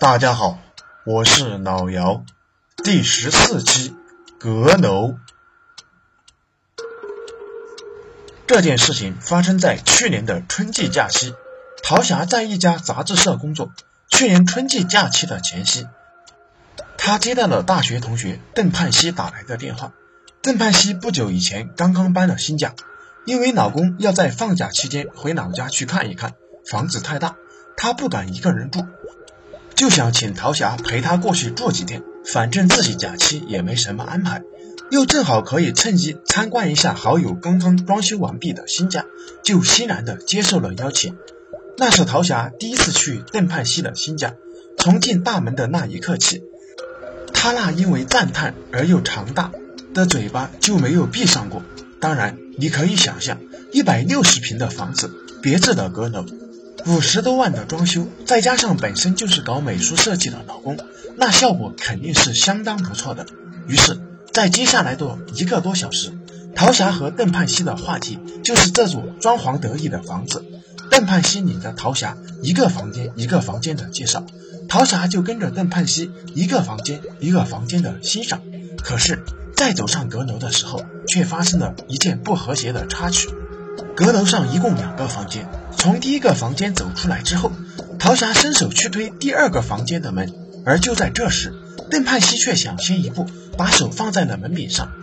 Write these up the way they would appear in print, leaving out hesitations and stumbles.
大家好，我是老姚，第14期阁楼。这件事情发生在去年的春季假期，陶霞在一家杂志社工作。去年春季假期的前夕，她接到了大学同学邓盼熙打来的电话。邓盼熙不久以前刚刚搬了新家，因为老公要在放假期间回老家去看一看，房子太大，她不敢一个人住，就想请陶霞陪她过去住几天，反正自己假期也没什么安排，又正好可以趁机参观一下好友刚刚装修完毕的新家，就欣然地接受了邀请。那是陶霞第一次去邓盼熙的新家，从进大门的那一刻起，她那因为赞叹而又长大的嘴巴就没有闭上过。当然你可以想象160平的房子，别致的阁楼，50多万的装修，再加上本身就是搞美术设计的老公，那效果肯定是相当不错的。于是在接下来的1个多小时，陶霞和邓盼熙的话题就是这座装潢得意的房子。邓盼熙领着陶霞一个房间一个房间的介绍，陶霞就跟着邓盼熙一个房间一个房间的欣赏。可是在走上阁楼的时候，却发生了一件不和谐的插曲。阁楼上一共2个房间，从第一个房间走出来之后，陶霞伸手去推第2个房间的门，而就在这时，邓盼熙却想先一步把手放在了门柄上。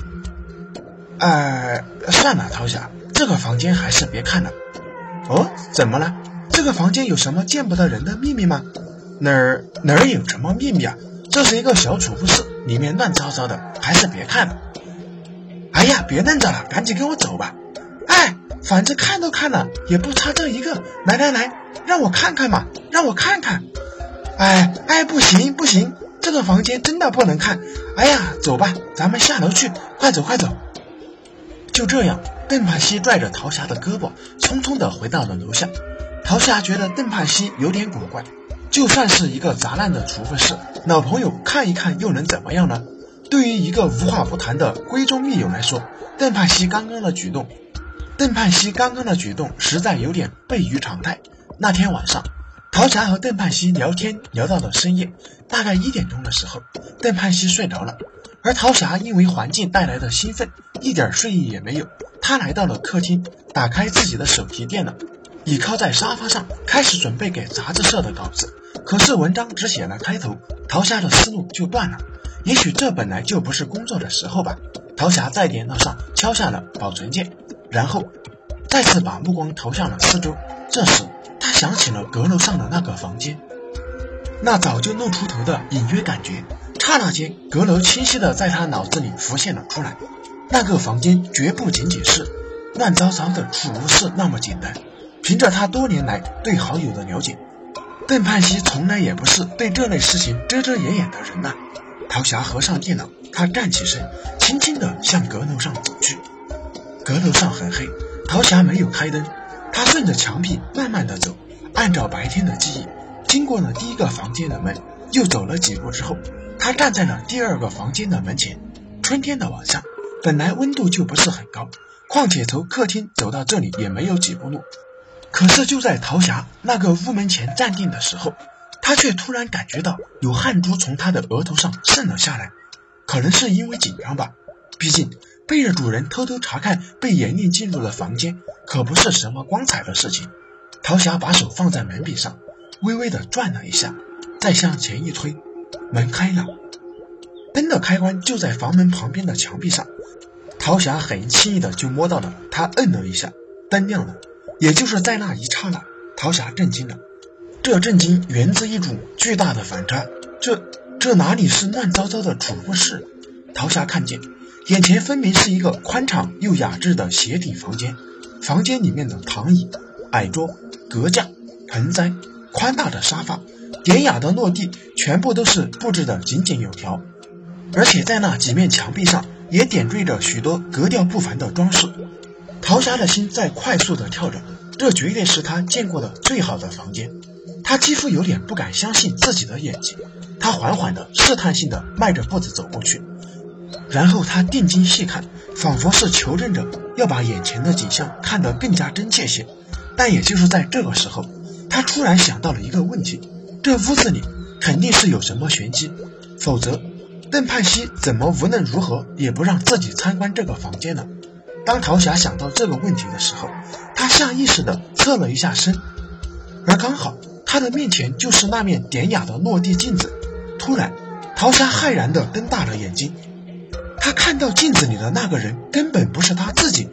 算了，陶霞，这个房间还是别看了。哦，怎么了？这个房间有什么见不得人的秘密吗？哪儿有什么秘密啊？这是一个小储物室，里面乱糟糟的，还是别看了。哎呀，别愣着了，赶紧跟我走吧。反正看都看了，也不差这一个。来，让我看看嘛，让我看看。不行，这个房间真的不能看。走吧，咱们下楼去，快走。就这样，邓盼熙拽着陶霞的胳膊，匆匆地回到了楼下。陶霞觉得邓盼熙有点古怪，就算是一个砸烂的储物室，老朋友看一看又能怎么样呢？对于一个无话不谈的闺中密友来说，邓盼熙刚刚的举动实在有点悖于常态。那天晚上，陶霞和邓盼熙聊天聊到了深夜，大概1点钟的时候，邓盼熙睡着了，而陶霞因为环境带来的兴奋，一点睡意也没有。她来到了客厅，打开自己的手提电脑，倚靠在沙发上，开始准备给杂志社的稿子。可是文章只写了开头，陶霞的思路就断了。也许这本来就不是工作的时候吧。陶霞在电脑上敲下了保存键，然后再次把目光投向了四周。这时她想起了阁楼上的那个房间，那早就露出头的隐约感觉，刹那间阁楼清晰地在她脑子里浮现了出来。那个房间绝不仅仅是乱糟糟的储物室那么简单。凭着她多年来对好友的了解，邓盼熙从来也不是对这类事情遮遮掩掩的人呐。陶霞合上电脑，她站起身，轻轻地向阁楼上走去。阁楼上很黑，陶霞没有开灯，她顺着墙壁慢慢地走，按照白天的记忆，经过了第1个房间的门，又走了几步之后，她站在了第2个房间的门前。春天的晚上，本来温度就不是很高，况且从客厅走到这里也没有几步路。可是就在陶霞那个屋门前站定的时候，她却突然感觉到有汗珠从她的额头上渗了下来。可能是因为紧张吧，毕竟被着主人偷偷查看被严令进入了房间，可不是什么光彩的事情。陶霞把手放在门柄上，微微地转了一下，再向前一推，门开了。灯的开关就在房门旁边的墙壁上，陶霞很轻易的就摸到了，她摁了一下，灯亮了。也就是在那一刹那，陶霞震惊了。这震惊源自一种巨大的反差，这哪里是乱糟糟的储物室？陶霞看见眼前分明是一个宽敞又雅致的斜顶房间，房间里面的躺椅、矮桌、隔架、盆栽、宽大的沙发、典雅的落地，全部都是布置得井井有条，而且在那几面墙壁上也点缀着许多格调不凡的装饰。陶霞的心在快速地跳着，这绝对是她见过的最好的房间。她几乎有点不敢相信自己的眼睛，她缓缓地试探性地迈着步子走过去，然后她定睛细看，仿佛是求证着要把眼前的景象看得更加真切些。但也就是在这个时候，她突然想到了一个问题，这屋子里肯定是有什么玄机，否则邓盼熙怎么无论如何也不让自己参观这个房间呢？当陶霞想到这个问题的时候，她下意识地侧了一下身，而刚好她的面前就是那面典雅的落地镜子。突然，陶霞骇然地瞪大了眼睛，她看到镜子里的那个人根本不是她自己。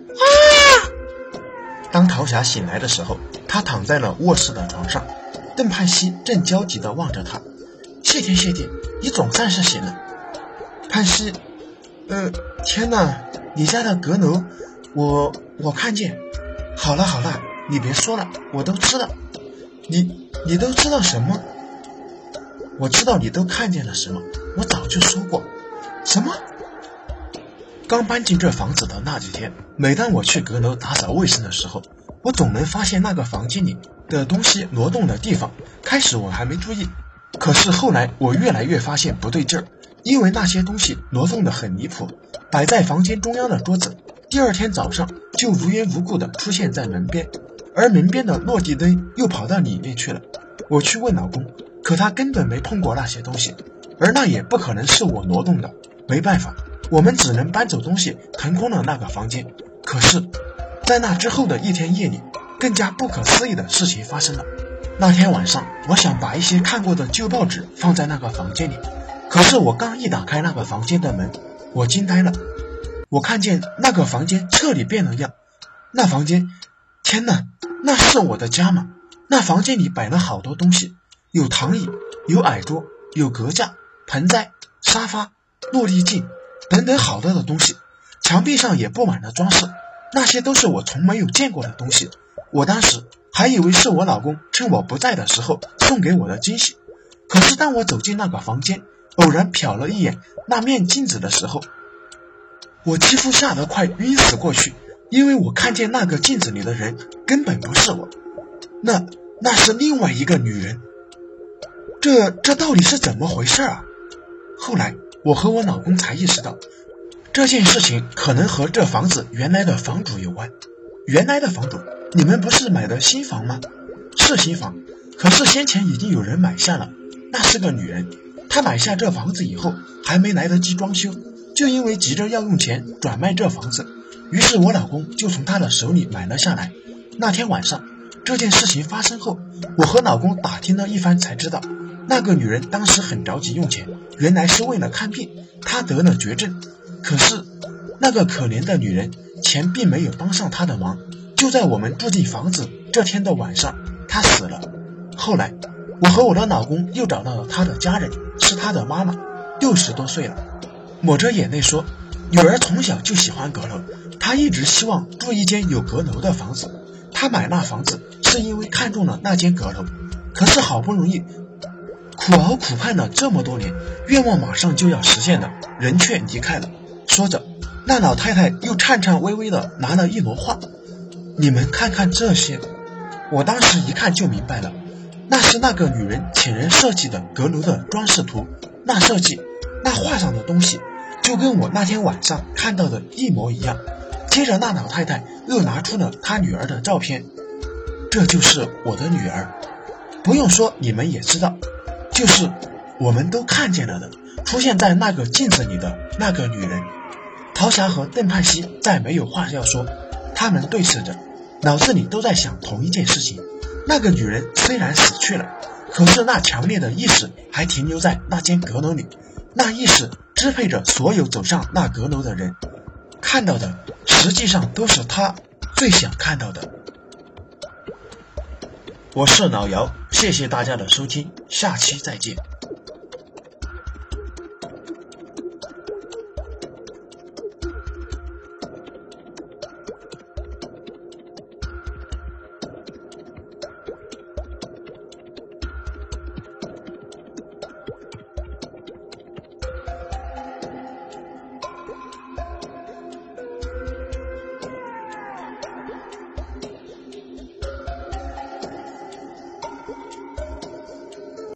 当陶霞醒来的时候，她躺在了卧室的床上，邓盼熙正焦急地望着她。谢天谢地，你总算是醒了。盼熙，天哪，你家的阁楼，我看见。好了，你别说了，我都知道。你都知道什么？我知道你都看见了什么，我早就说过。什么？刚搬进这房子的那几天，每当我去阁楼打扫卫生的时候，我总能发现那个房间里的东西挪动的地方。开始我还没注意，可是后来我越来越发现不对劲儿，因为那些东西挪动得很离谱。摆在房间中央的桌子，第二天早上就无缘无故地出现在门边，而门边的落地灯又跑到里面去了。我去问老公，可他根本没碰过那些东西，而那也不可能是我挪动的。没办法，我们只能搬走东西，腾空了那个房间。可是在那之后的一天夜里，更加不可思议的事情发生了。那天晚上，我想把一些看过的旧报纸放在那个房间里，可是我刚一打开那个房间的门，我惊呆了。我看见那个房间彻底变了样。那房间，天哪，那是我的家吗？那房间里摆了好多东西，有躺椅，有矮桌，有隔架、盆栽、沙发、落地镜等等好多的东西，墙壁上也布满了装饰，那些都是我从没有见过的东西。我当时还以为是我老公趁我不在的时候送给我的惊喜，可是当我走进那个房间，偶然瞟了一眼那面镜子的时候，我几乎吓得快晕死过去，因为我看见那个镜子里的人根本不是我，那是另外一个女人。这到底是怎么回事啊？后来我和我老公才意识到，这件事情可能和这房子原来的房主有关。原来的房主，你们不是买的新房吗？是新房，可是先前已经有人买下了，那是个女人。她买下这房子以后，还没来得及装修，就因为急着要用钱转卖这房子，于是我老公就从她的手里买了下来。那天晚上，这件事情发生后，我和老公打听了一番才知道，那个女人当时很着急用钱，原来是为了看病，她得了绝症。可是那个可怜的女人，钱并没有帮上她的忙。就在我们住进房子这天的晚上，她死了。后来我和我的老公又找到了她的家人，是她的妈妈，60多岁了，抹着眼泪说，女儿从小就喜欢阁楼，她一直希望住一间有阁楼的房子。她买那房子是因为看中了那间阁楼，可是好不容易苦熬苦盼了这么多年，愿望马上就要实现了，人却离开了。说着，那老太太又颤颤巍巍地拿了一摞画，你们看看这些。我当时一看就明白了，那是那个女人请人设计的阁楼的装饰图，那设计，那画上的东西就跟我那天晚上看到的一模一样。接着那老太太又拿出了她女儿的照片，这就是我的女儿，不用说你们也知道，就是我们都看见了的，出现在那个镜子里的那个女人。陶霞和邓盼熙再没有话要说，他们对视着，脑子里都在想同一件事情。那个女人虽然死去了，可是那强烈的意识还停留在那间阁楼里，那意识支配着所有走上那阁楼的人，看到的实际上都是他最想看到的。我是老姚，谢谢大家的收听，下期再见。